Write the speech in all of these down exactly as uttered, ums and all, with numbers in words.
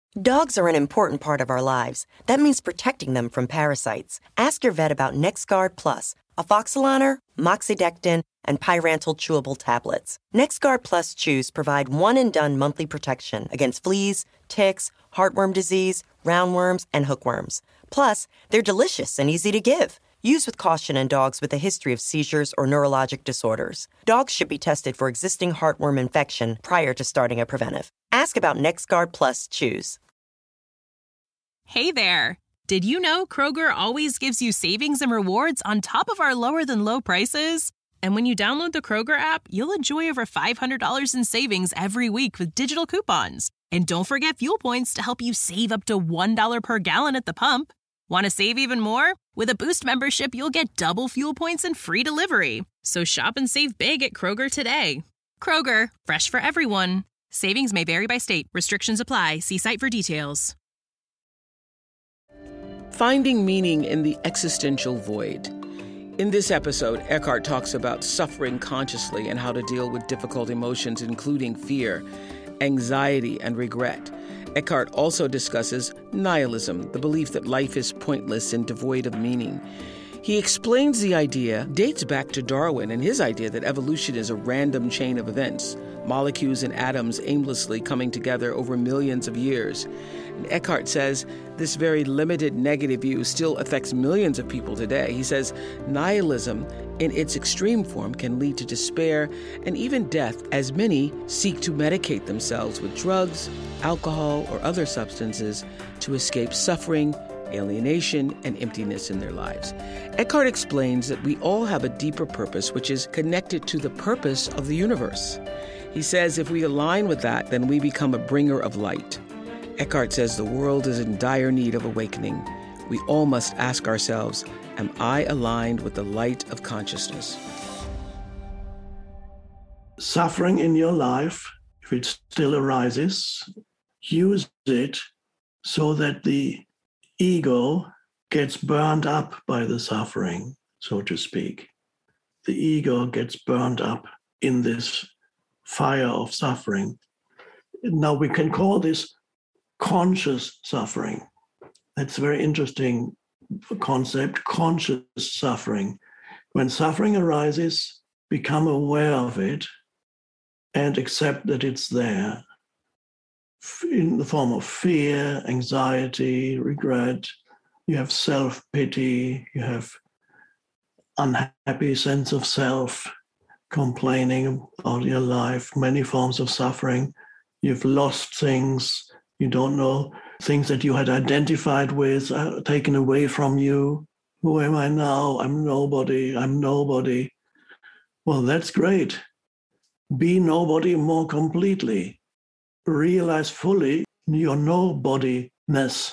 Dogs are an important part of our lives. That means protecting them from parasites. Ask your vet about NexGard Plus, Afoxolaner, Moxidectin, and Pyrantel chewable tablets. NexGard Plus chews provide one-and-done monthly protection against fleas, ticks, heartworm disease, roundworms, and hookworms. Plus, they're delicious and easy to give. Use with caution in dogs with a history of seizures or neurologic disorders. Dogs should be tested for existing heartworm infection prior to starting a preventive. Ask about NexGard Plus chews. Hey there! Did you know Kroger always gives you savings and rewards on top of our lower-than-low prices? And when you download the Kroger app, you'll enjoy over five hundred dollars in savings every week with digital coupons. And don't forget fuel points to help you save up to one dollar per gallon at the pump. Want to save even more? With a Boost membership, you'll get double fuel points and free delivery. So shop and save big at Kroger today. Kroger, fresh for everyone. Savings may vary by state. Restrictions apply. See site for details. Finding meaning in the existential void. In this episode, Eckhart talks about suffering consciously and how to deal with difficult emotions, including fear, anxiety, and regret. Eckhart also discusses nihilism, the belief that life is pointless and devoid of meaning. He explains the idea dates back to Darwin and his idea that evolution is a random chain of events, molecules and atoms aimlessly coming together over millions of years. And Eckhart says this very limited negative view still affects millions of people today. He says nihilism in its extreme form can lead to despair and even death, as many seek to medicate themselves with drugs, alcohol, or other substances to escape suffering, alienation, and emptiness in their lives. Eckhart explains that we all have a deeper purpose, which is connected to the purpose of the universe. He says if we align with that, then we become a bringer of light. Eckhart says the world is in dire need of awakening. We all must ask ourselves, am I aligned with the light of consciousness? Suffering in your life, if it still arises, use it so that the ego gets burned up by the suffering, so to speak. The ego gets burned up in this fire of suffering. Now we can call this conscious suffering. That's a very interesting concept, conscious suffering. When suffering arises, become aware of it and accept that it's there in the form of fear, anxiety, regret. You have self-pity, you have unhappy sense of self, complaining about your life, many forms of suffering. You've lost things. You don't know things that you had identified with are taken away from you. Who am I now? I'm nobody. I'm nobody. Well, that's great. Be nobody more completely. Realize fully your nobodiness.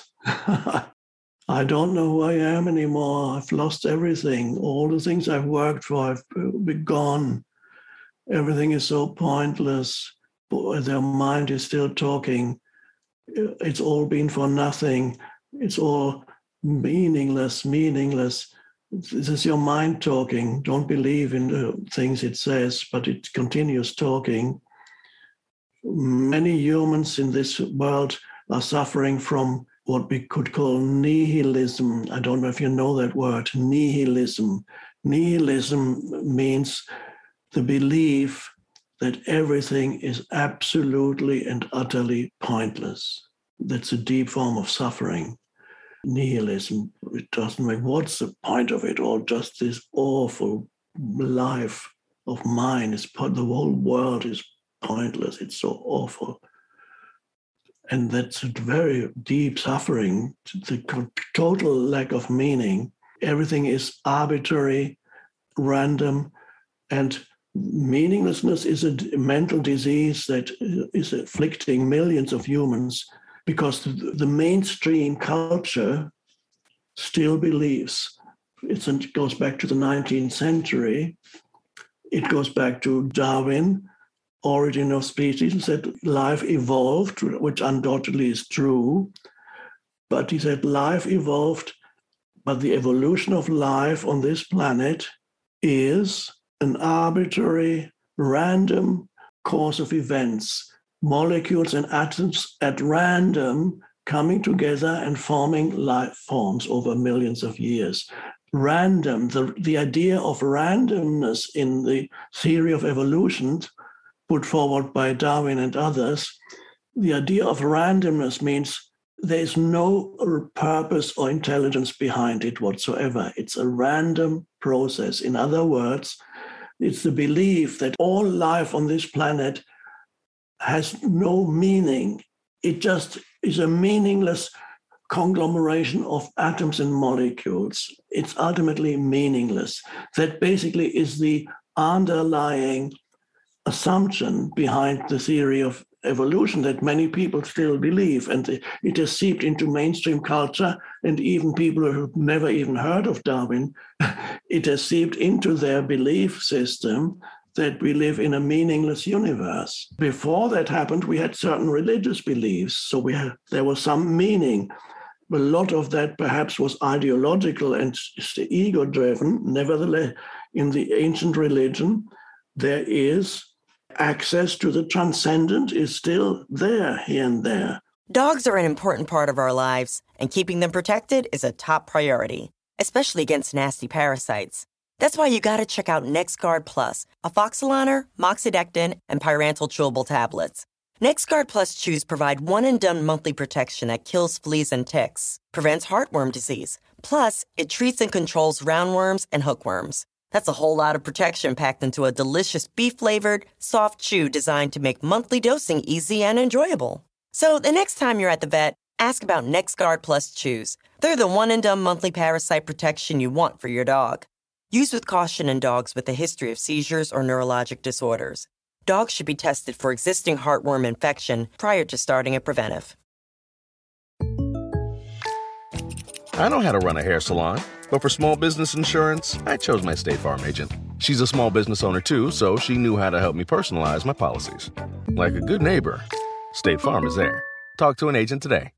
I don't know who I am anymore. I've lost everything. All the things I've worked for have been gone. Everything is so pointless. But their mind is still talking. It's all been for nothing. It's all meaningless, meaningless. This is your mind talking. Don't believe in the things it says, but it continues talking. Many humans in this world are suffering from what we could call nihilism. I don't know if you know that word, nihilism. Nihilism means the belief that everything is absolutely and utterly pointless. That's a deep form of suffering. Nihilism, it doesn't make, what's the point of it all? Just this awful life of mine, is the whole world is pointless, it's so awful. And that's a very deep suffering, the total lack of meaning. Everything is arbitrary, random, and meaninglessness is a mental disease that is afflicting millions of humans because the mainstream culture still believes. It's, it goes back to the nineteenth century. It goes back to Darwin, Origin of Species. He said life evolved, which undoubtedly is true. But he said life evolved, but the evolution of life on this planet is an arbitrary, random course of events. molecules and atoms at random coming together and forming life forms over millions of years. Random, the, the idea of randomness in the theory of evolution put forward by Darwin and others, the idea of randomness means there is no purpose or intelligence behind it whatsoever. It's a random process. In other words, it's the belief that all life on this planet has no meaning. It just is a meaningless conglomeration of atoms and molecules. It's ultimately meaningless. That basically is the underlying assumption behind the theory of evolution that many people still believe. And it has seeped into mainstream culture, and even people who've never even heard of Darwin, it has seeped into their belief system that we live in a meaningless universe. Before that happened, we had certain religious beliefs, so we had, there was some meaning. A lot of that perhaps was ideological and ego-driven. Nevertheless, in the ancient religion, there is access to the transcendent is still there here and there. Dogs are an important part of our lives, and keeping them protected is a top priority, especially against nasty parasites. That's why you gotta check out NexGard Plus, afoxolaner, moxidectin, and pyrantel chewable tablets. NexGard Plus chews provide one-and-done monthly protection that kills fleas and ticks, prevents heartworm disease. Plus, it treats and controls roundworms and hookworms. That's a whole lot of protection packed into a delicious beef-flavored, soft chew designed to make monthly dosing easy and enjoyable. So the next time you're at the vet, ask about NexGard Plus chews. They're the one-and-done monthly parasite protection you want for your dog. Use with caution in dogs with a history of seizures or neurologic disorders. Dogs should be tested for existing heartworm infection prior to starting a preventive. I know how to run a hair salon, but for small business insurance, I chose my State Farm agent. She's a small business owner too, so she knew how to help me personalize my policies. Like a good neighbor, State Farm is there. Talk to an agent today.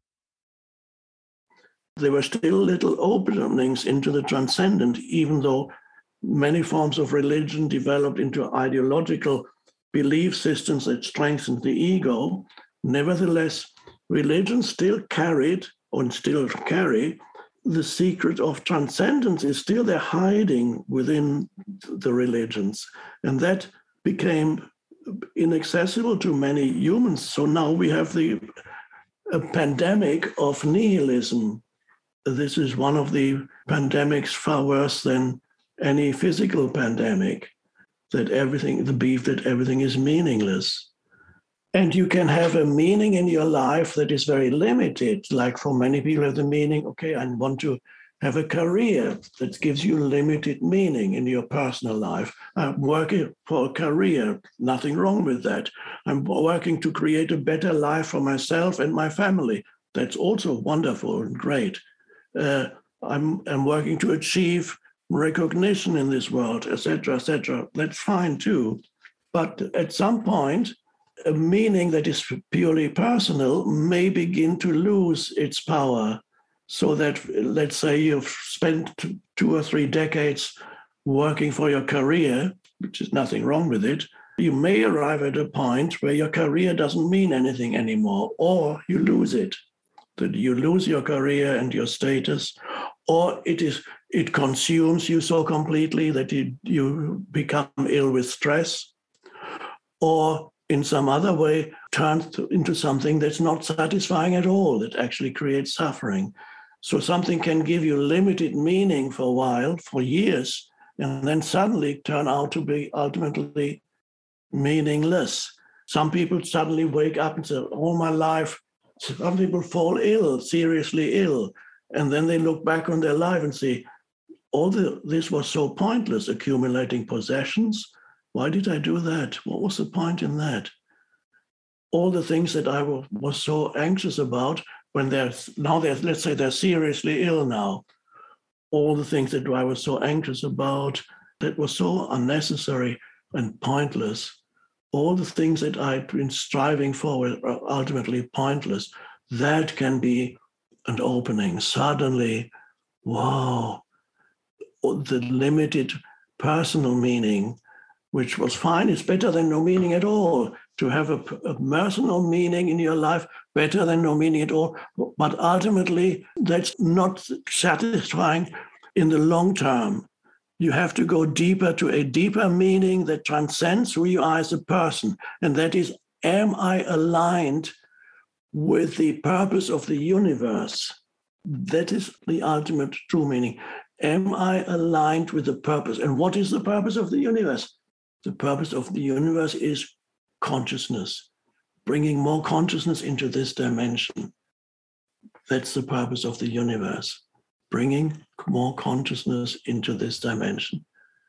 There were still little openings into the transcendent, even though many forms of religion developed into ideological belief systems that strengthened the ego. Nevertheless, religion still carried, or still carry, the secret of transcendence is still there hiding within the religions. And that became inaccessible to many humans. So now we have the a pandemic of nihilism. This is one of the pandemics far worse than any physical pandemic, that everything, the belief that everything is meaningless. And you can have a meaning in your life that is very limited. Like for many people have the meaning, okay, I want to have a career that gives you limited meaning in your personal life. I'm working for a career, nothing wrong with that. I'm working to create a better life for myself and my family. That's also wonderful and great. Uh, I'm, I'm working to achieve recognition in this world, et cetera, et cetera. That's fine too. But at some point, a meaning that is purely personal may begin to lose its power. So that, let's say you've spent two or three decades working for your career, which is nothing wrong with it, you may arrive at a point where your career doesn't mean anything anymore, or you lose it. That you lose your career and your status, or it is it consumes you so completely that you, you become ill with stress, or in some other way turns to, into something that's not satisfying at all, that actually creates suffering. So something can give you limited meaning for a while, for years, and then suddenly turn out to be ultimately meaningless. Some people suddenly wake up and say, all my life, some people fall ill, seriously ill, and then they look back on their life and say, all the, this was so pointless, accumulating possessions. Why did I do that? What was the point in that? All the things that I was so anxious about, when they're now they're, let's say they're seriously ill now, all the things that I was so anxious about, that was so unnecessary and pointless, all the things that I'd been striving for were ultimately pointless. That can be an opening. Suddenly, wow, the limited personal meaning which was fine. It's better than no meaning at all. To have a, a personal meaning in your life, better than no meaning at all. But ultimately, that's not satisfying in the long term. You have to go deeper to a deeper meaning that transcends who you are as a person. And that is, am I aligned with the purpose of the universe? That is the ultimate true meaning. Am I aligned with the purpose? And what is the purpose of the universe? The purpose of the universe is consciousness, bringing more consciousness into this dimension. That's the purpose of the universe, bringing more consciousness into this dimension.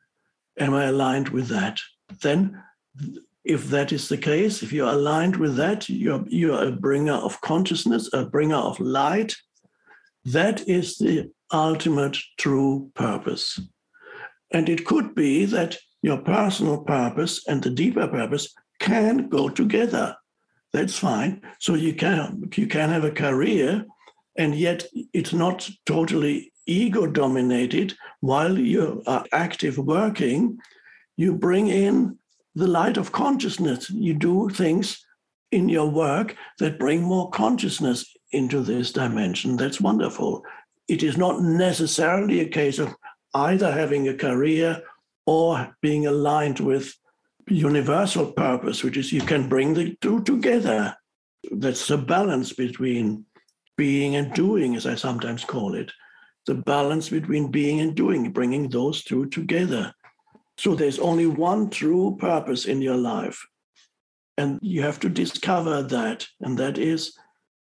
Am I aligned with that? Then, if that is the case, if you're aligned with that, you're, you're a bringer of consciousness, a bringer of light. That is the ultimate true purpose. And it could be that your personal purpose and the deeper purpose can go together. That's fine. So you can, you can have a career, and yet it's not totally ego-dominated. While you are active working, you bring in the light of consciousness. You do things in your work that bring more consciousness into this dimension. That's wonderful. It is not necessarily a case of either having a career or being aligned with universal purpose, which is you can bring the two together. That's the balance between being and doing, as I sometimes call it. The balance between being and doing, bringing those two together. So there's only one true purpose in your life. And you have to discover that. And that is,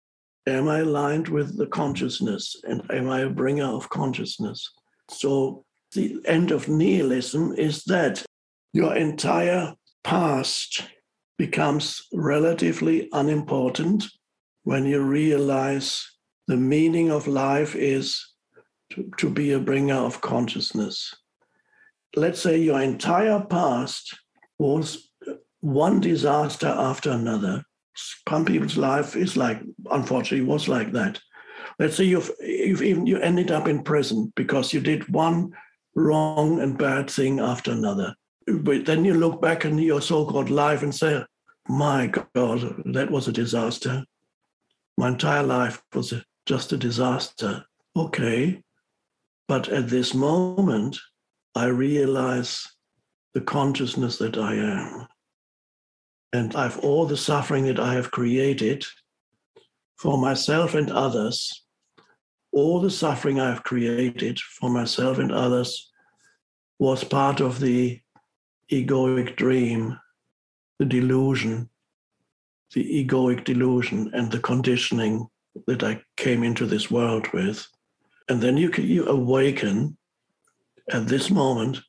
am I aligned with the consciousness? And am I a bringer of consciousness? So the end of nihilism is that your entire past becomes relatively unimportant when you realize the meaning of life is to, to be a bringer of consciousness. Let's say your entire past was one disaster after another. Some people's life is like, unfortunately, was like that. Let's say you've, you've even you ended up in prison because you did one wrong and bad thing after another. But then you look back on your so-called life and say, my God, that was a disaster. My entire life was a, just a disaster. Okay. But at this moment, I realize the consciousness that I am. And I've all the suffering that I have created for myself and others. All the suffering I have created for myself and others was part of the egoic dream, the delusion, the egoic delusion and the conditioning that I came into this world with. And then you, you awaken at this moment.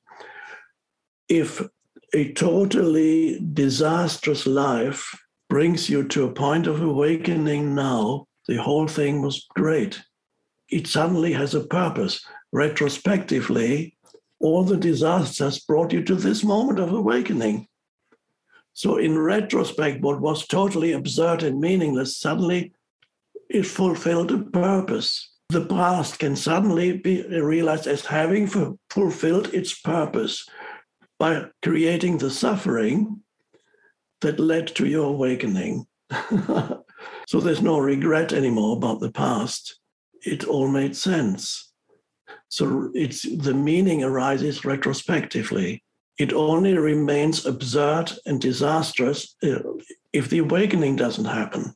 If a totally disastrous life brings you to a point of awakening now, the whole thing was great. It suddenly has a purpose. Retrospectively, all the disasters brought you to this moment of awakening. So in retrospect, what was totally absurd and meaningless, suddenly it fulfilled a purpose. The past can suddenly be realized as having fulfilled its purpose by creating the suffering that led to your awakening. So there's no regret anymore about the past. It all made sense. So it's the meaning arises retrospectively. It only remains absurd and disastrous if the awakening doesn't happen.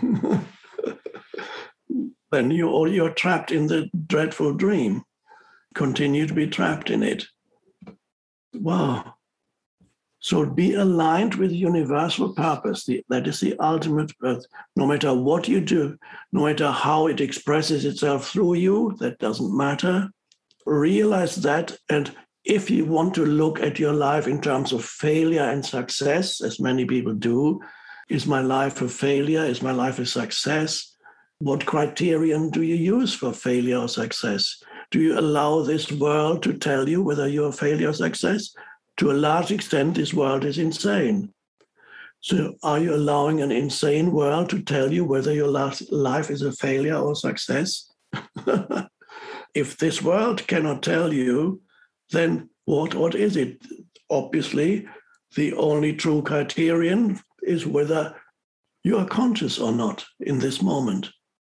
Then you, you're trapped in the dreadful dream. Continue to be trapped in it. Wow. So be aligned with universal purpose. The, that is the ultimate purpose. No matter what you do, no matter how it expresses itself through you, that doesn't matter. Realize that, and if you want to look at your life in terms of failure and success, as many people do, is my life a failure? Is my life a success? What criterion do you use for failure or success? Do you allow this world to tell you whether you're a failure or success? To a large extent, this world is insane. So are you allowing an insane world to tell you whether your life is a failure or success? If this world cannot tell you, then what, what is it? Obviously, the only true criterion is whether you are conscious or not in this moment.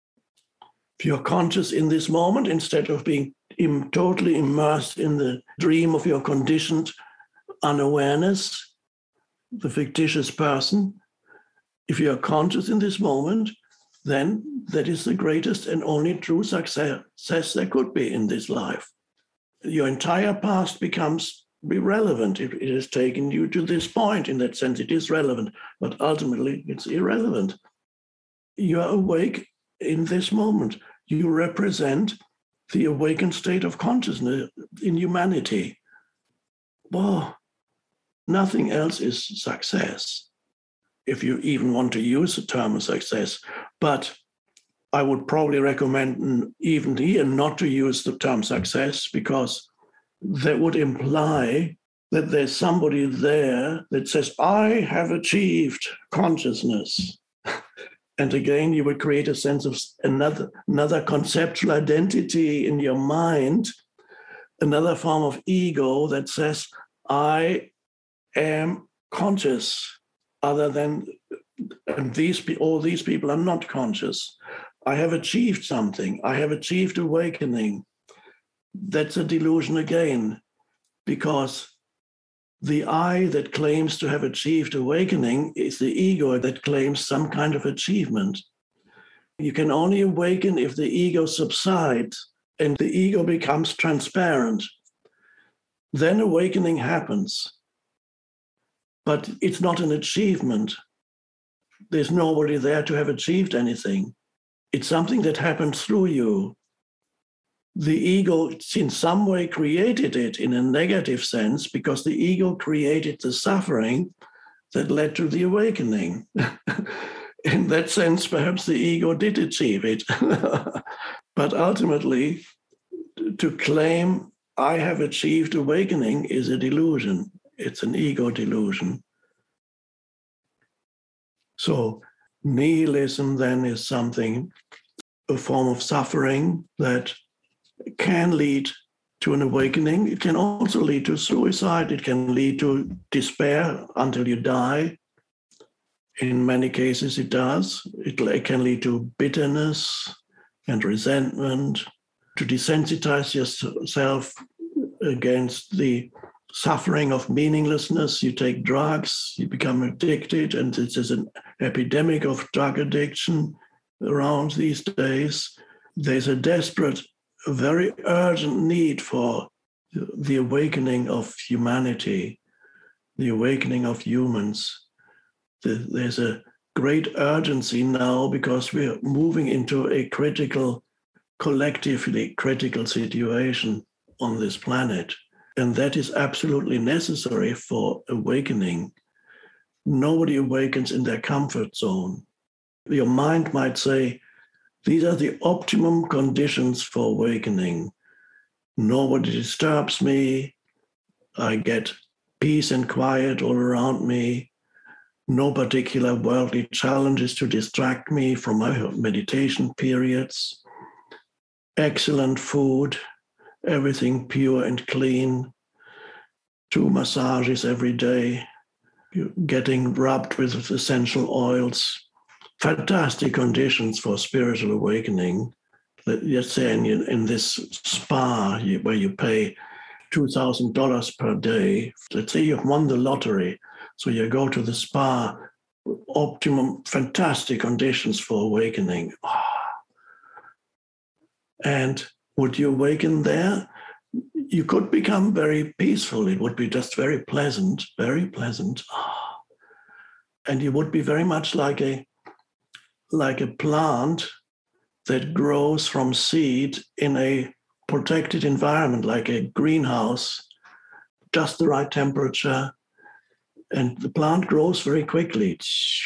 If you're conscious in this moment, instead of being im- totally immersed in the dream of your conditioned unawareness, the fictitious person, if you are conscious in this moment, then that is the greatest and only true success there could be in this life. Your entire past becomes irrelevant. It, it has taken you to this point. In that sense, it is relevant, but ultimately it's irrelevant. You are awake in this moment. You represent the awakened state of consciousness in humanity. Well, nothing else is success, if you even want to use the term of success. But I would probably recommend even here not to use the term success, because that would imply that there's somebody there that says, I have achieved consciousness. And again, you would create a sense of another, another conceptual identity in your mind, another form of ego that says, I am conscious, other than, and these all these people are not conscious. I have achieved something. I have achieved awakening. That's a delusion again, because the I that claims to have achieved awakening is the ego that claims some kind of achievement. You can only awaken if the ego subsides and the ego becomes transparent. Then awakening happens. But it's not an achievement. There's nobody there to have achieved anything. It's something that happens through you. The ego, in some way, created it in a negative sense, because the ego created the suffering that led to the awakening. In that sense, perhaps the ego did achieve it. But ultimately, to claim I have achieved awakening is a delusion. It's an ego delusion. So nihilism then is something, a form of suffering that can lead to an awakening. It can also lead to suicide. It can lead to despair until you die. In many cases it does. It, it can lead to bitterness and resentment, to desensitize yourself against the suffering of meaninglessness. You take drugs, you become addicted, and there's an epidemic of drug addiction around these days. There's a desperate, a very urgent need for the awakening of humanity, the awakening of humans. There's a great urgency now because we're moving into a critical, collectively critical situation on this planet. And that is absolutely necessary for awakening. Nobody awakens in their comfort zone. Your mind might say, these are the optimum conditions for awakening. Nobody disturbs me. I get peace and quiet all around me. No particular worldly challenges to distract me from my meditation periods. Excellent food. Everything pure and clean, two massages every day, getting rubbed with essential oils, fantastic conditions for spiritual awakening. Let's say in, in this spa where you pay two thousand dollars per day, let's say you've won the lottery, so you go to the spa, optimum, fantastic conditions for awakening. And would you awaken there? You could become very peaceful. It would be just very pleasant, very pleasant. And you would be very much like a, like a plant that grows from seed in a protected environment, like a greenhouse, just the right temperature. And the plant grows very quickly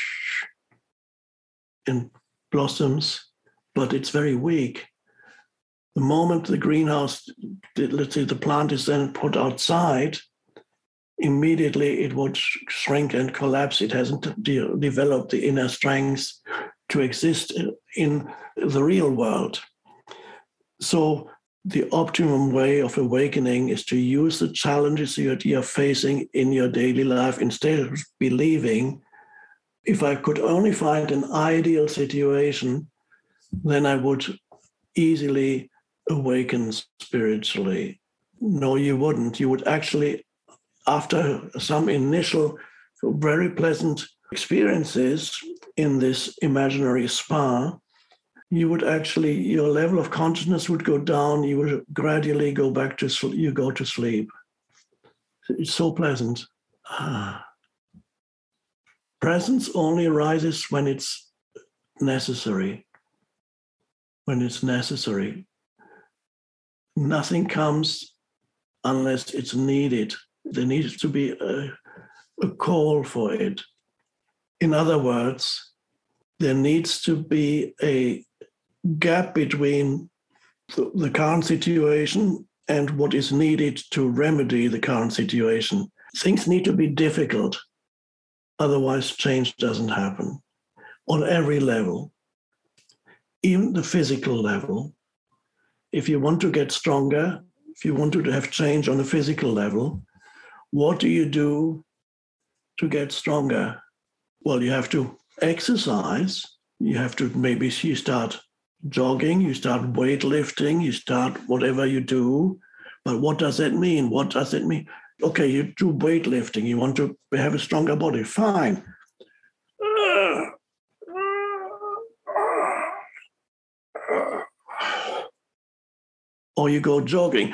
and blossoms, but it's very weak. The moment the greenhouse, let's say the plant is then put outside, immediately it would shrink and collapse. It hasn't de- developed the inner strength to exist in the real world. So the optimum way of awakening is to use the challenges that you're facing in your daily life instead of believing, if I could only find an ideal situation, then I would easily awaken spiritually. No, you wouldn't. You would actually, after some initial very pleasant experiences in this imaginary spa, you would actually, your level of consciousness would go down. You would gradually go back to sleep. You go to sleep. It's so pleasant. Ah. Presence only arises when it's necessary. When it's necessary. Nothing comes unless it's needed. There needs to be a, a call for it. In other words, there needs to be a gap between the, the current situation and what is needed to remedy the current situation. Things need to be difficult. Otherwise, change doesn't happen on every level, even the physical level. If you want to get stronger, if you want to have change on a physical level, what do you do to get stronger? Well, you have to exercise. You have to maybe you start jogging, you start weightlifting, you start whatever you do. But what does that mean? What does it mean? Okay, you do weightlifting. You want to have a stronger body. Fine. Or you go jogging.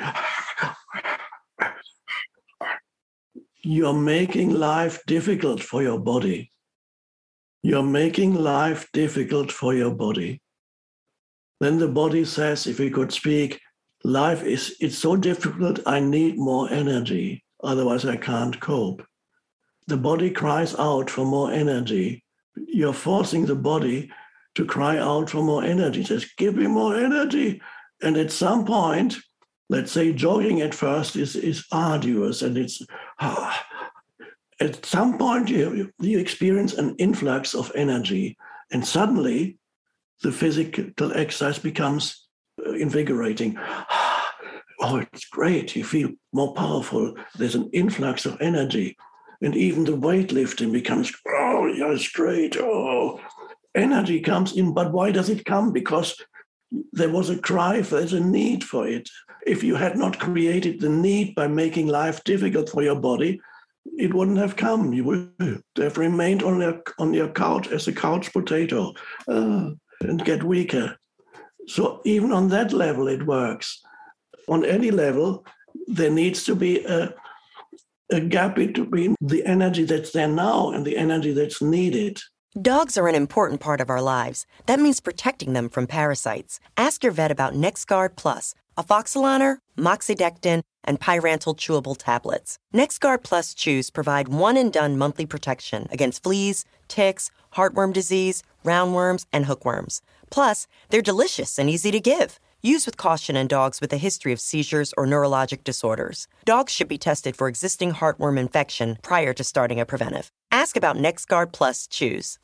You're making life difficult for your body. You're making life difficult for your body. Then the body says, if we could speak, life is, it's so difficult, I need more energy. Otherwise, I can't cope. The body cries out for more energy. You're forcing the body to cry out for more energy. It says, give me more energy. And at some point, let's say jogging at first is, is arduous and it's, ah, at some point you, you experience an influx of energy and suddenly the physical exercise becomes invigorating. Oh, it's great. You feel more powerful. There's an influx of energy. And even the weightlifting becomes, oh, yeah, it's great. Oh, energy comes in. But why does it come? Because there was a cry, for, there's a need for it. If you had not created the need by making life difficult for your body, it wouldn't have come. You would have remained on your, on your couch as a couch potato uh, and get weaker. So even on that level, it works. On any level, there needs to be a, a gap between the energy that's there now and the energy that's needed. Dogs are an important part of our lives. That means protecting them from parasites. Ask your vet about NexGard Plus, Afoxolaner, Moxidectin, and Pyrantel chewable tablets. NexGard Plus chews provide one-and-done monthly protection against fleas, ticks, heartworm disease, roundworms, and hookworms. Plus, they're delicious and easy to give. Use with caution in dogs with a history of seizures or neurologic disorders. Dogs should be tested for existing heartworm infection prior to starting a preventive. Ask about NexGard Plus chews.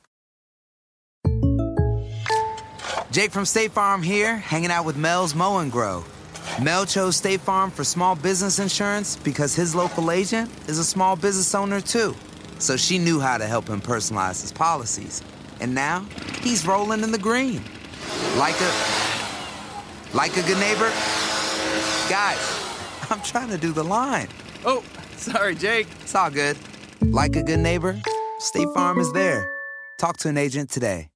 Jake from State Farm here, hanging out with Mel's Mow and Grow. Mel chose State Farm for small business insurance because his local agent is a small business owner too. So she knew how to help him personalize his policies. And now, he's rolling in the green. Like a... Like a good neighbor? Guys, I'm trying to do the line. Oh, sorry, Jake. It's all good. Like a good neighbor, State Farm is there. Talk to an agent today.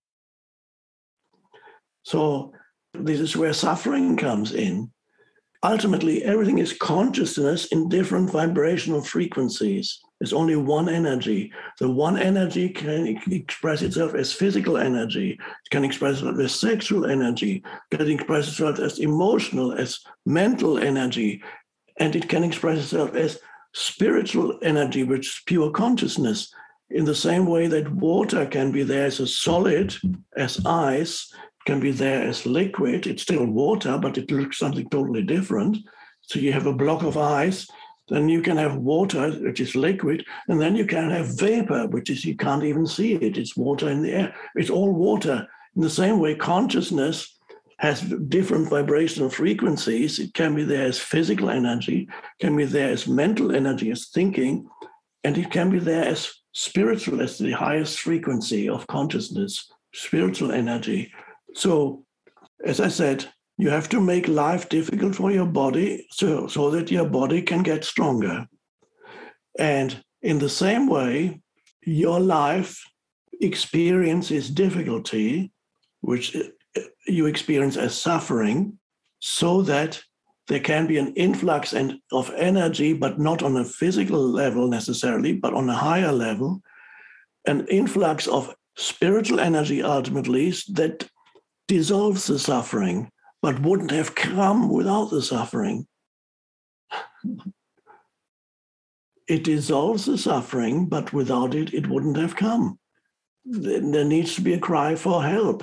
So this is where suffering comes in. Ultimately, everything is consciousness in different vibrational frequencies. There's only one energy. The one energy can express itself as physical energy. It can express itself as sexual energy. It can express itself as emotional, as mental energy. And it can express itself as spiritual energy, which is pure consciousness. In the same way that water can be there as a solid, as ice, can be there as liquid. It's still water, but it looks something totally different. So you have a block of ice, then you can have water, which is liquid, and then you can have vapor, which is you can't even see it. It's water in the air. It's all water. In the same way, consciousness has different vibrational frequencies. It can be there as physical energy, can be there as mental energy, as thinking, and it can be there as spiritual, as the highest frequency of consciousness, spiritual energy. So, as I said, you have to make life difficult for your body so, so that your body can get stronger. And in the same way, your life experiences difficulty, which you experience as suffering, so that there can be an influx and of energy, but not on a physical level necessarily, but on a higher level, an influx of spiritual energy ultimately that dissolves the suffering, but wouldn't have come without the suffering. It dissolves the suffering, but without it, it wouldn't have come. There needs to be a cry for help.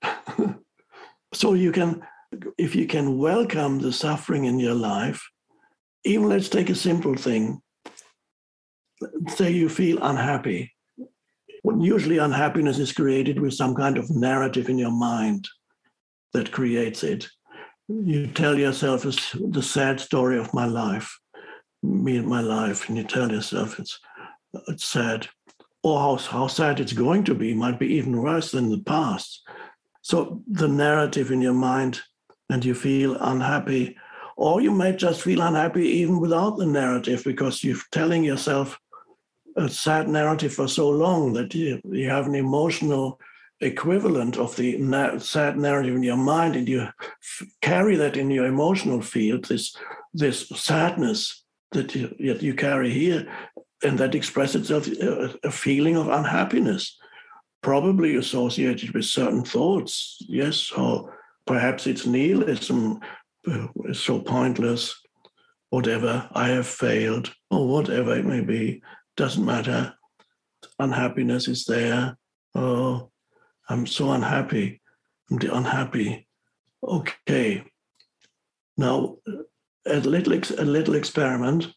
So you can, if you can welcome the suffering in your life, even let's take a simple thing. Say you feel unhappy. Well, usually unhappiness is created with some kind of narrative in your mind that creates it. You tell yourself it's the sad story of my life, me and my life, and you tell yourself it's it's sad. Or how, how sad it's going to be might be even worse than the past. So the narrative in your mind, and you feel unhappy, or you might just feel unhappy even without the narrative because you're telling yourself a sad narrative for so long that you, you have an emotional equivalent of the na- sad narrative in your mind, and you f- carry that in your emotional field, this, this sadness that you, that you carry here, and that expresses itself a, a feeling of unhappiness, probably associated with certain thoughts, yes, or perhaps it's nihilism, it's so pointless, whatever, I have failed, or whatever it may be, doesn't matter. Unhappiness is there. Oh, I'm so unhappy. I'm unhappy. Okay. Now, a little, a little experiment.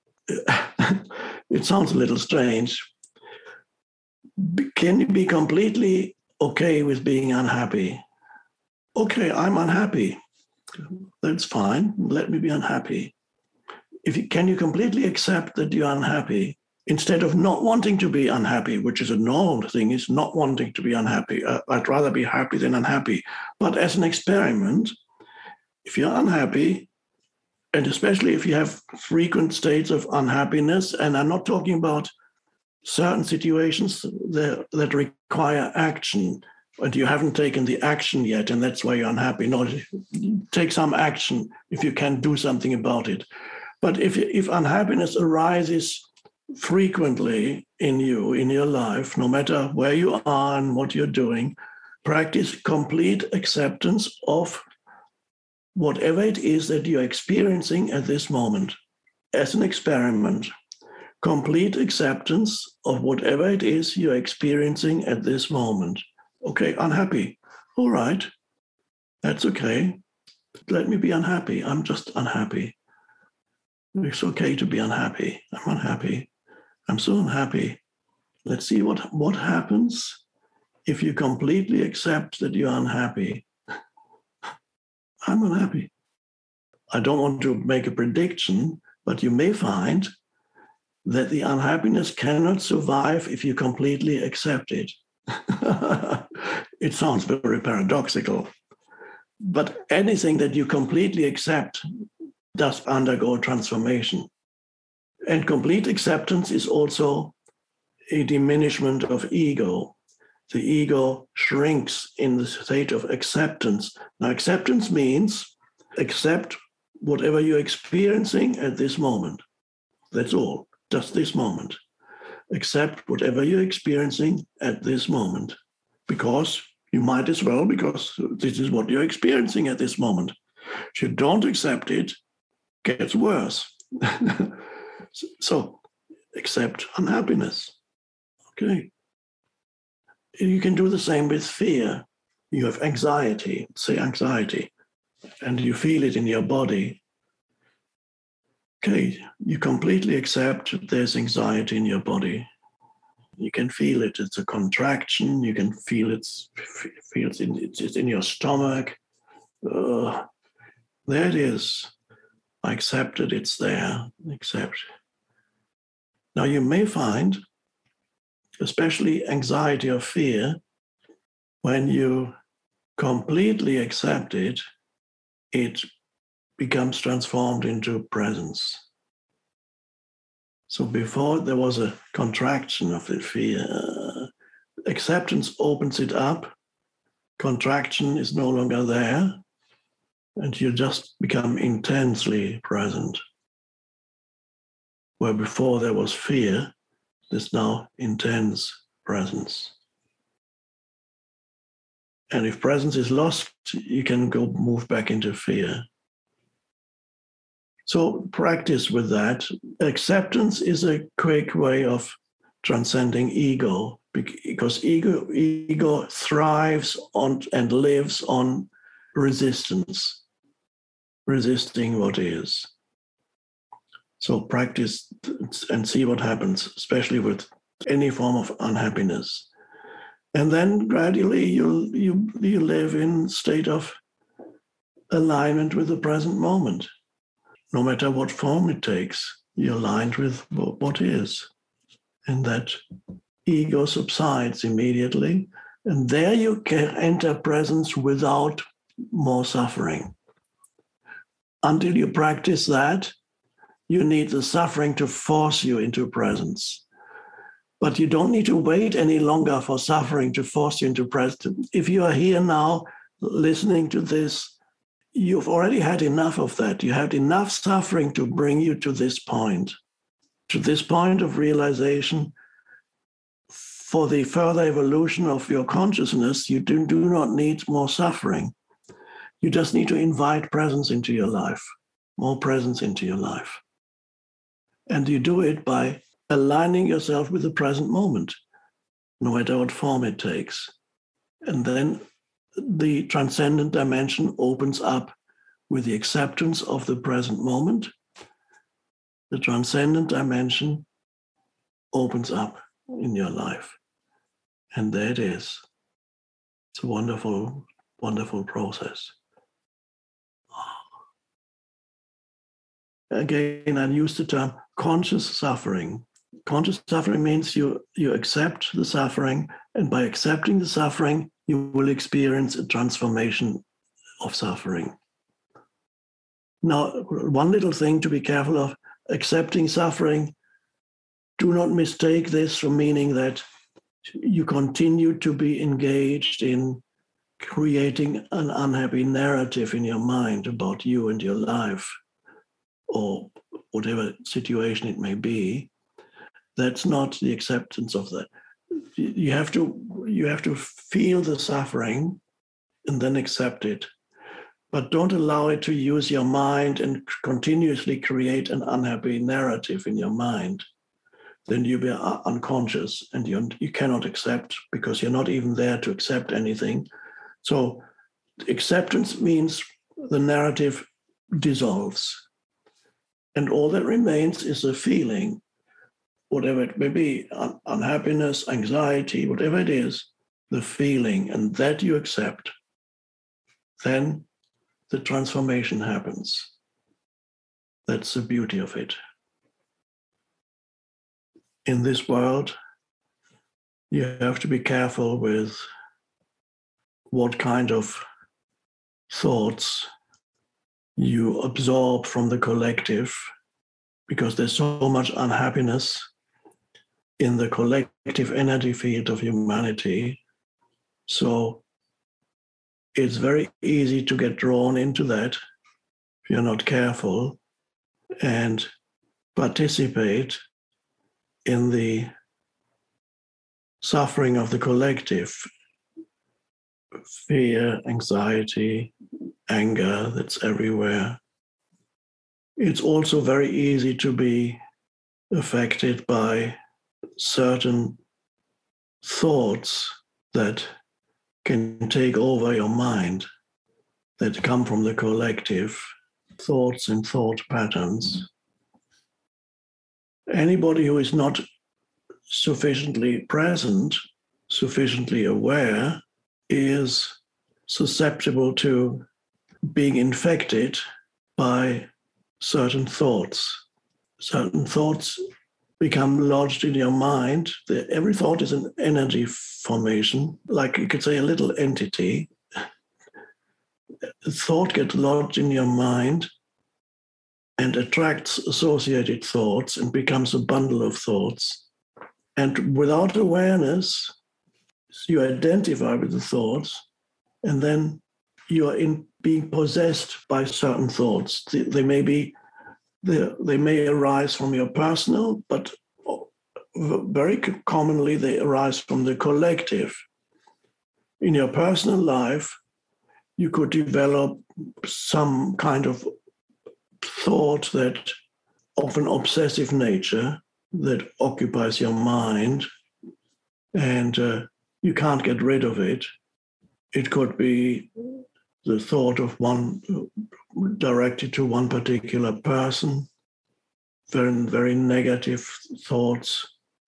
It sounds a little strange. Can you be completely okay with being unhappy? Okay, I'm unhappy. That's fine. Let me be unhappy. If you, can you completely accept that you're unhappy instead of not wanting to be unhappy, which is a normal thing, is not wanting to be unhappy. Uh, I'd rather be happy than unhappy. But as an experiment, if you're unhappy, and especially if you have frequent states of unhappiness, and I'm not talking about certain situations that, that require action, and you haven't taken the action yet, and that's why you're unhappy. No, take some action if you can do something about it. But if, if unhappiness arises frequently in you, in your life, no matter where you are and what you're doing, practice complete acceptance of whatever it is that you're experiencing at this moment. As an experiment, complete acceptance of whatever it is you're experiencing at this moment. Okay, unhappy. All right, that's okay. Let me be unhappy. I'm just unhappy. It's okay to be unhappy. I'm unhappy. I'm so unhappy. Let's see what, what happens if you completely accept that you're unhappy. I'm unhappy. I don't want to make a prediction, but you may find that the unhappiness cannot survive if you completely accept it. It sounds very paradoxical, but anything that you completely accept does undergo transformation. And complete acceptance is also a diminishment of ego. The ego shrinks in the state of acceptance. Now, acceptance means accept whatever you're experiencing at this moment. That's all, just this moment. Accept whatever you're experiencing at this moment, because you might as well, because this is what you're experiencing at this moment. If you don't accept it, it gets worse. So accept unhappiness. Okay. You can do the same with fear. You have anxiety, say anxiety, and you feel it in your body. Okay, you completely accept that there's anxiety in your body. You can feel it. It's a contraction. You can feel it's, feel it's, in, it's in your stomach. uh, there it is. I accept it, it's there. Accept. Now you may find, especially anxiety or fear, when you completely accept it, it becomes transformed into presence. So before there was a contraction of the fear, acceptance opens it up, contraction is no longer there, and you just become intensely present. Where before there was fear, there's now intense presence. And if presence is lost, you can go move back into fear. So practice with that. Acceptance is a quick way of transcending ego, because ego, ego thrives on and lives on resistance, resisting what is. So practice and see what happens, especially with any form of unhappiness. And then gradually you you you live in a state of alignment with the present moment. No matter what form it takes, you're aligned with what is. And that ego subsides immediately. And there you can enter presence without more suffering. Until you practice that, you need the suffering to force you into presence. But you don't need to wait any longer for suffering to force you into presence. If you are here now listening to this, you've already had enough of that. You had enough suffering to bring you to this point, to this point of realization. For the further evolution of your consciousness, you do, do not need more suffering. You just need to invite presence into your life, more presence into your life. And you do it by aligning yourself with the present moment, no matter what form it takes. And then the transcendent dimension opens up with the acceptance of the present moment. The transcendent dimension opens up in your life. And there it is. It's a wonderful, wonderful process. Again, I use the term conscious suffering. Conscious suffering means you, you accept the suffering, and by accepting the suffering, you will experience a transformation of suffering. Now, one little thing to be careful of, accepting suffering, do not mistake this from meaning that you continue to be engaged in creating an unhappy narrative in your mind about you and your life, or whatever situation it may be. That's not the acceptance of that. You have to, you have to feel the suffering and then accept it. But don't allow it to use your mind and continuously create an unhappy narrative in your mind. Then you'll be unconscious and you, you cannot accept, because you're not even there to accept anything. So acceptance means the narrative dissolves. And all that remains is a feeling, whatever it may be, un- unhappiness, anxiety, whatever it is, the feeling, and that you accept. Then the transformation happens. That's the beauty of it. In this world, you have to be careful with what kind of thoughts you absorb from the collective, because there's so much unhappiness in the collective energy field of humanity. So it's very easy to get drawn into that if you're not careful and participate in the suffering of the collective. Fear, anxiety, anger, that's everywhere. It's also very easy to be affected by certain thoughts that can take over your mind, that come from the collective, thoughts and thought patterns. Anybody who is not sufficiently present, sufficiently aware, is susceptible to being infected by certain thoughts. Certain thoughts become lodged in your mind. The, every thought is an energy formation, like you could say a little entity. A thought gets lodged in your mind and attracts associated thoughts and becomes a bundle of thoughts. And without awareness, you identify with the thoughts, and then you are in being possessed by certain thoughts. They, they may be They, they may arise from your personal, but very commonly they arise from the collective. In your personal life, you could develop some kind of thought that of an obsessive nature that occupies your mind, and uh, you can't get rid of it. It could be the thought of one directed to one particular person, very, very negative thoughts.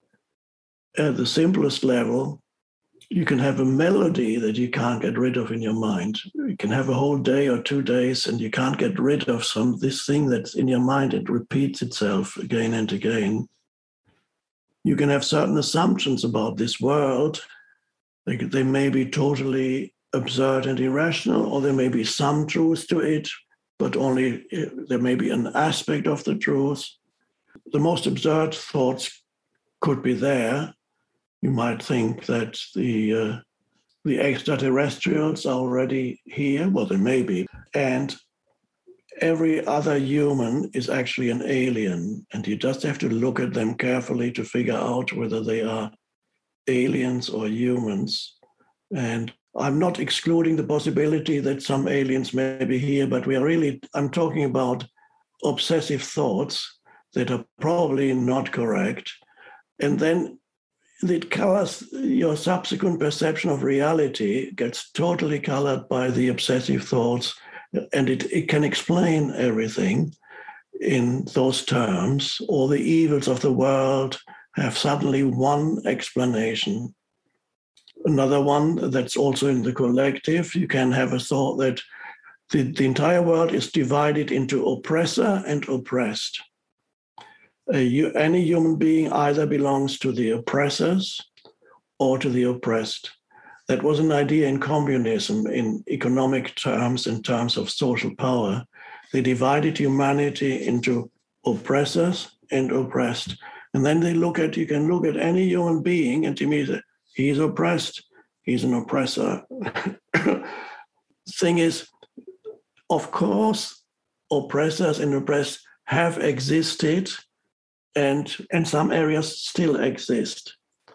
At the simplest level, you can have a melody that you can't get rid of in your mind. You can have a whole day or two days and you can't get rid of some this thing that's in your mind. It repeats itself again and again. You can have certain assumptions about this world. They, they may be totally absurd and irrational, or there may be some truth to it, but only there may be an aspect of the truth. The most absurd thoughts could be there. You might think that the uh, the extraterrestrials are already here. Well, they may be. And every other human is actually an alien, and you just have to look at them carefully to figure out whether they are aliens or humans. And I'm not excluding the possibility that some aliens may be here, but we are really, I'm talking about obsessive thoughts that are probably not correct. And then it colors your subsequent perception of reality, gets totally colored by the obsessive thoughts, and it, it can explain everything in those terms. All the evils of the world have suddenly one explanation. Another one that's also in the collective, you can have a thought that the, the entire world is divided into oppressor and oppressed. Uh, you, any human being either belongs to the oppressors or to the oppressed. That was an idea in communism, in economic terms, in terms of social power. They divided humanity into oppressors and oppressed. And then they look at, you can look at any human being and to me, he's oppressed, he's an oppressor. Thing is, of course, oppressors and oppressed have existed, and in some areas still exist.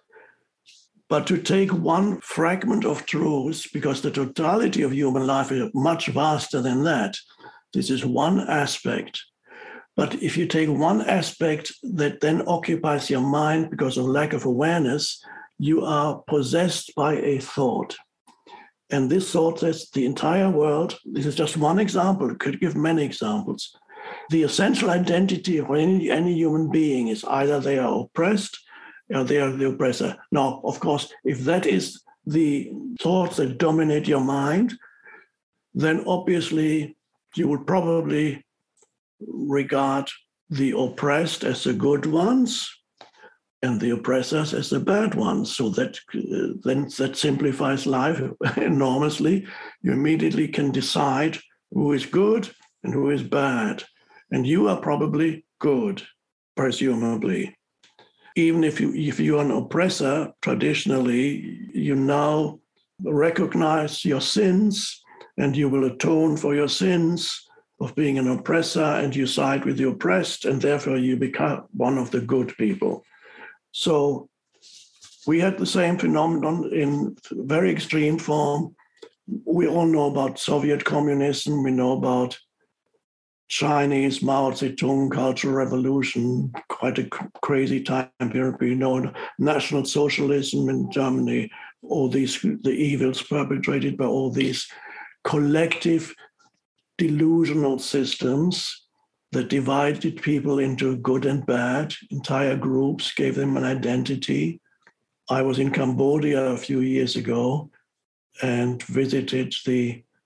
But to take one fragment of truth, because the totality of human life is much vaster than that, this is one aspect. But if you take one aspect that then occupies your mind because of lack of awareness, you are possessed by a thought. And this thought says the entire world, this is just one example, it could give many examples. The essential identity of any, any human being is either they are oppressed or they are the oppressor. Now, of course, if that is the thoughts that dominate your mind, then obviously you would probably regard the oppressed as the good ones and the oppressors as the bad ones. So that uh, then that simplifies life enormously. You immediately can decide who is good and who is bad. And you are probably good, presumably. Even if you if you are an oppressor, traditionally, you now recognize your sins and you will atone for your sins of being an oppressor, and you side with the oppressed, and therefore you become one of the good people. So we had the same phenomenon in very extreme form. We all know about Soviet communism. We know about Chinese Mao Zedong Cultural Revolution, quite a crazy time period. We know National Socialism in Germany, all these, the evils perpetrated by all these collective delusional systems that divided people into good and bad. Entire groups, gave them an identity. I was in Cambodia a few years ago and visited the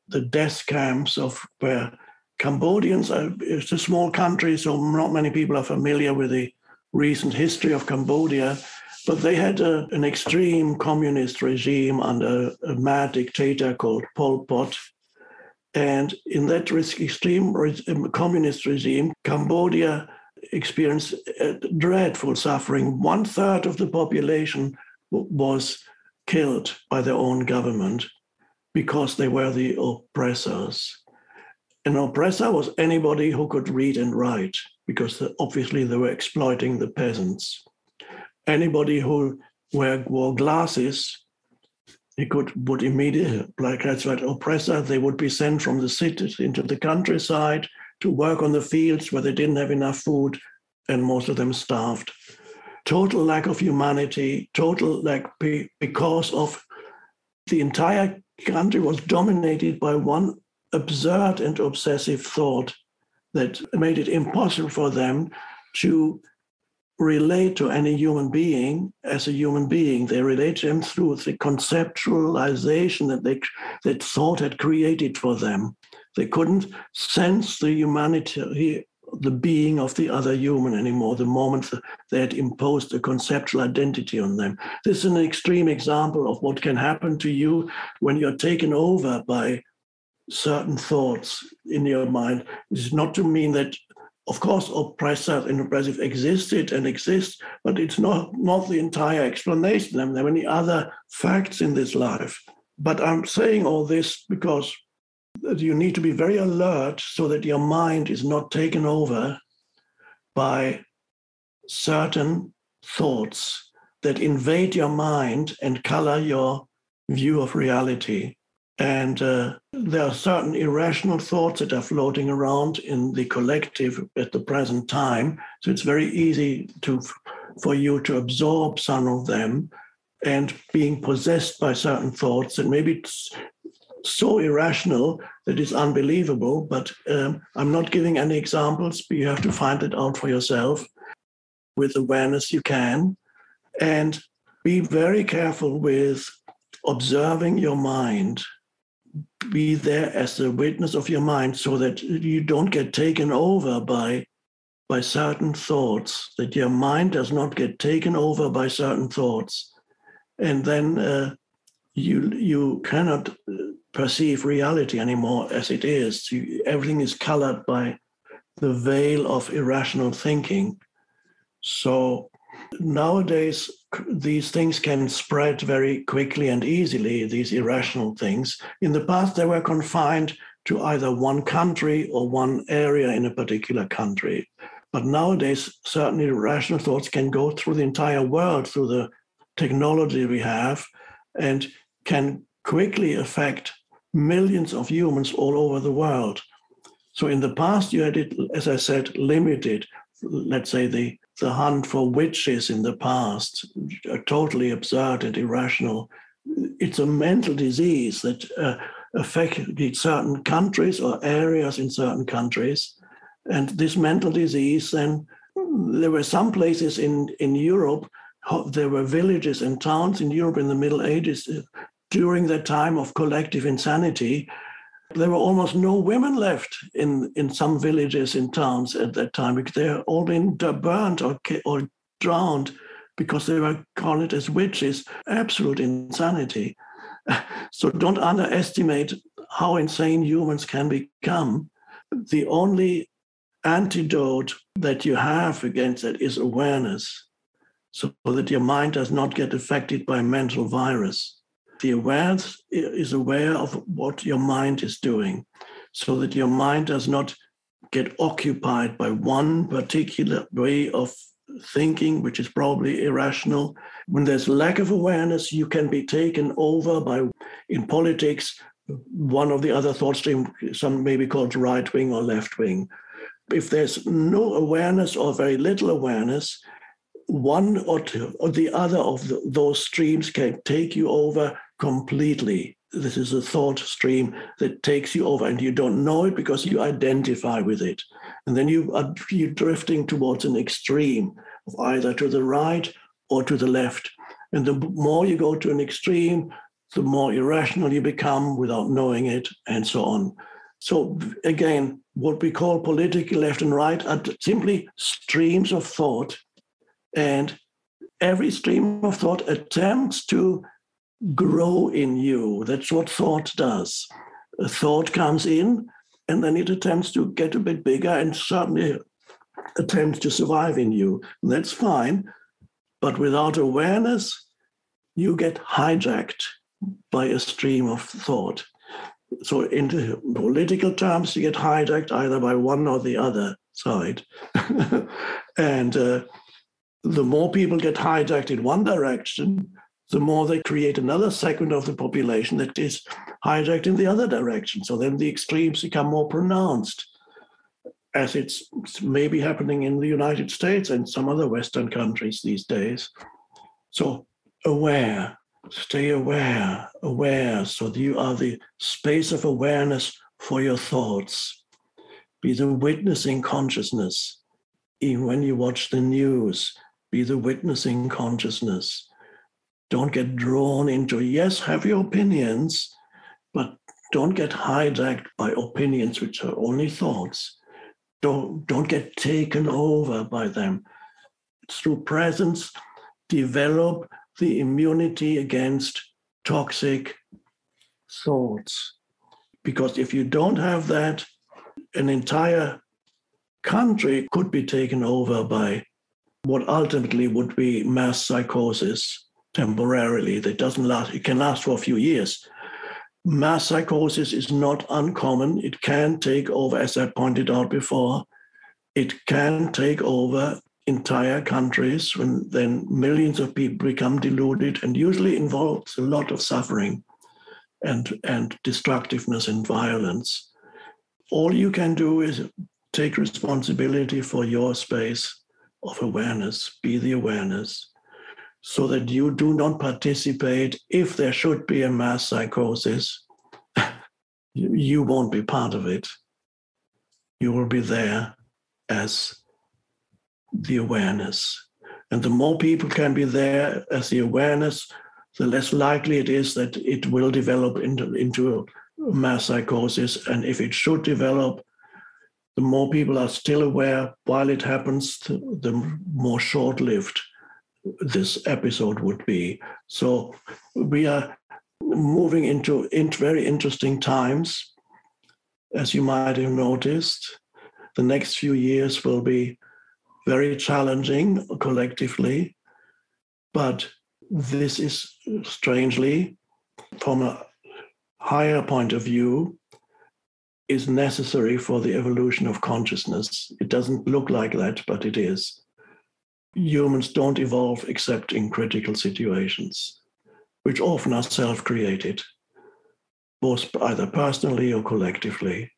the death camps of where Cambodians, are, it's a small country, so not many people are familiar with the recent history of Cambodia, but they had a, an extreme communist regime under a mad dictator called Pol Pot. And in that extreme communist regime, Cambodia experienced dreadful suffering. One third of the population was killed by their own government because they were the oppressors. An oppressor was anybody who could read and write, because obviously they were exploiting the peasants. Anybody who wear, wore glasses, he could would immediately, like that's right, oppressor, they would be sent from the cities into the countryside to work on the fields where they didn't have enough food, and most of them starved. Total lack of humanity, total lack because of the entire country was dominated by one absurd and obsessive thought that made it impossible for them to relate to any human being as a human being. They relate to them through the conceptualization that they that thought had created for them. They couldn't sense the humanity, the being of the other human anymore, the moment they had imposed a conceptual identity on them. This is an extreme example of what can happen to you when you're taken over by certain thoughts in your mind. This is not to mean that, of course, oppressor and oppressive existed and exist, but it's not, not the entire explanation. I mean, there are many other facts in this life. But I'm saying all this because you need to be very alert so that your mind is not taken over by certain thoughts that invade your mind and color your view of reality. And uh, there are certain irrational thoughts that are floating around in the collective at the present time. So it's very easy to for you to absorb some of them and being possessed by certain thoughts. And maybe it's so irrational that it's unbelievable, but um, I'm not giving any examples, but you have to find it out for yourself. With awareness you can. And be very careful with observing your mind. Be there as the witness of your mind so that you don't get taken over by, by certain thoughts, that your mind does not get taken over by certain thoughts. And then uh, you, you cannot perceive reality anymore as it is. You, everything is colored by the veil of irrational thinking. So nowadays, these things can spread very quickly and easily, these irrational things. In the past, they were confined to either one country or one area in a particular country. But nowadays, certain irrational thoughts can go through the entire world, through the technology we have, and can quickly affect millions of humans all over the world. So in the past, you had it, as I said, limited. Let's say the the hunt for witches in the past are totally absurd and irrational. It's a mental disease that uh, affected certain countries or areas in certain countries. And this mental disease, then there were some places in, in Europe, there were villages and towns in Europe in the Middle Ages during that time of collective insanity. There were almost no women left in, in some villages and towns at that time because they had all been burnt or, or drowned because they were called as witches. Absolute insanity. So don't underestimate how insane humans can become. The only antidote that you have against that is awareness, so that your mind does not get affected by a mental virus. The awareness is aware of what your mind is doing so that your mind does not get occupied by one particular way of thinking, which is probably irrational. When there's lack of awareness, you can be taken over by, in politics, one of the other thought streams, some may be called right wing or left wing. If there's no awareness or very little awareness, one or two or the other of the, those streams can take you over completely. This is a thought stream that takes you over, and you don't know it because you identify with it. And then you are you're drifting towards an extreme, of either to the right or to the left. And the more you go to an extreme, the more irrational you become without knowing it, and so on. So again, what we call political left and right are simply streams of thought, and every stream of thought attempts to grow in you. That's what thought does. A thought comes in, and then it attempts to get a bit bigger and certainly attempts to survive in you. And that's fine, but without awareness, you get hijacked by a stream of thought. So in the political terms, you get hijacked either by one or the other side. and uh, the more people get hijacked in one direction, the more they create another segment of the population that is hijacked in the other direction. So then the extremes become more pronounced, as it's maybe happening in the United States and some other Western countries these days. So aware. Stay aware, aware, so that you are the space of awareness for your thoughts. Be the witnessing consciousness. Even when you watch the news, be the witnessing consciousness. Don't get drawn into, yes, have your opinions, but don't get hijacked by opinions which are only thoughts. Don't, don't get taken over by them. Through presence, develop the immunity against toxic thoughts. Because if you don't have that, an entire country could be taken over by what ultimately would be mass psychosis temporarily. That doesn't last, it can last for a few years. Mass psychosis is not uncommon. It can take over, as I pointed out before, it can take over entire countries when then millions of people become deluded, and usually involves a lot of suffering and, and destructiveness and violence. All you can do is take responsibility for your space of awareness, be the awareness, so that you do not participate. If there should be a mass psychosis, you won't be part of it. You will be there as the awareness. And the more people can be there as the awareness, the less likely it is that it will develop into, into a mass psychosis. And if it should develop, the more people are still aware while it happens, the more short-lived this episode would be. So we are moving into, into very interesting times. As you might have noticed, the next few years will be very challenging collectively, but this is strangely, from a higher point of view, is necessary for the evolution of consciousness. It doesn't look like that, but it is. Humans don't evolve except in critical situations, which often are self-created, both either personally or collectively.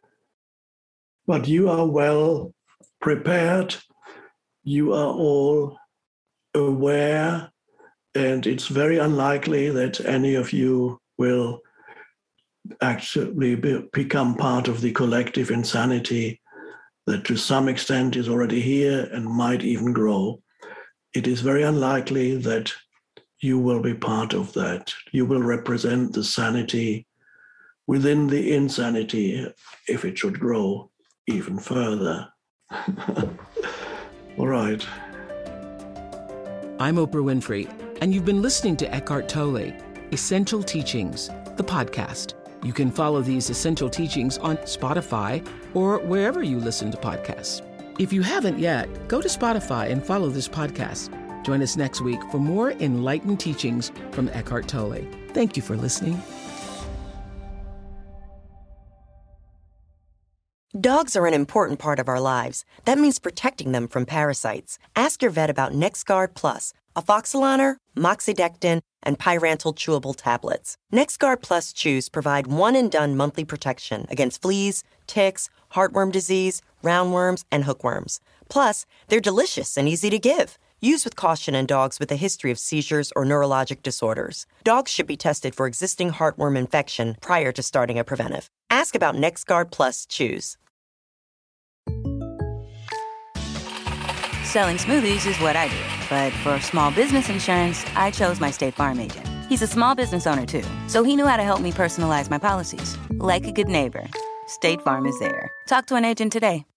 But you are well prepared. You are all aware, and it's very unlikely that any of you will actually be, become part of the collective insanity that to some extent is already here and might even grow. It is very unlikely that you will be part of that. You will represent the sanity within the insanity if it should grow even further. All right. I'm Oprah Winfrey, and you've been listening to Eckhart Tolle, Essential Teachings, the podcast. You can follow these essential teachings on Spotify or wherever you listen to podcasts. If you haven't yet, go to Spotify and follow this podcast. Join us next week for more enlightened teachings from Eckhart Tolle. Thank you for listening. Dogs are an important part of our lives. That means protecting them from parasites. Ask your vet about NexGard Plus, Afoxolaner, Moxidectin, and Pyrantel chewable tablets. NexGard Plus chews provide one-and-done monthly protection against fleas, ticks, heartworm disease, roundworms, and hookworms. Plus, they're delicious and easy to give. Use with caution in dogs with a history of seizures or neurologic disorders. Dogs should be tested for existing heartworm infection prior to starting a preventive. Ask about NexGard Plus chews. Selling smoothies is what I do. But for small business insurance, I chose my State Farm agent. He's a small business owner, too, so he knew how to help me personalize my policies. Like a good neighbor, State Farm is there. Talk to an agent today.